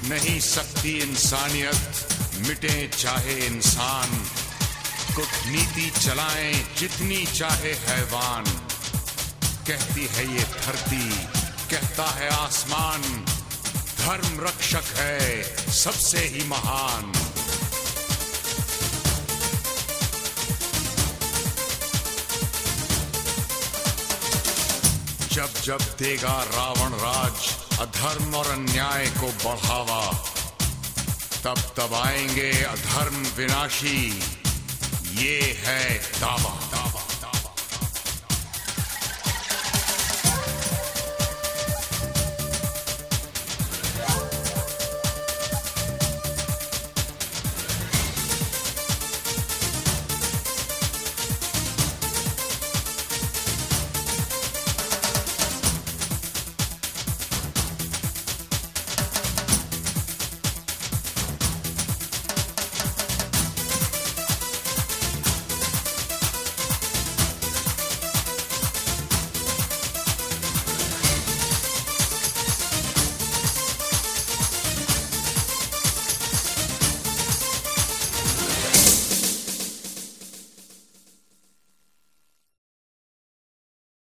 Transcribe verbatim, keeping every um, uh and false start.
नहीं सकती इंसानियत मिटे चाहे इंसान, कूटनीति चलाएं जितनी चाहे हैवान। कहती है ये धरती, कहता है आसमान, धर्म रक्षक है सबसे ही महान। जब जब देगा रावण राज अधर्म और अन्याय को बढ़ावा, तब तब आएंगे अधर्म विनाशी, ये है दावा।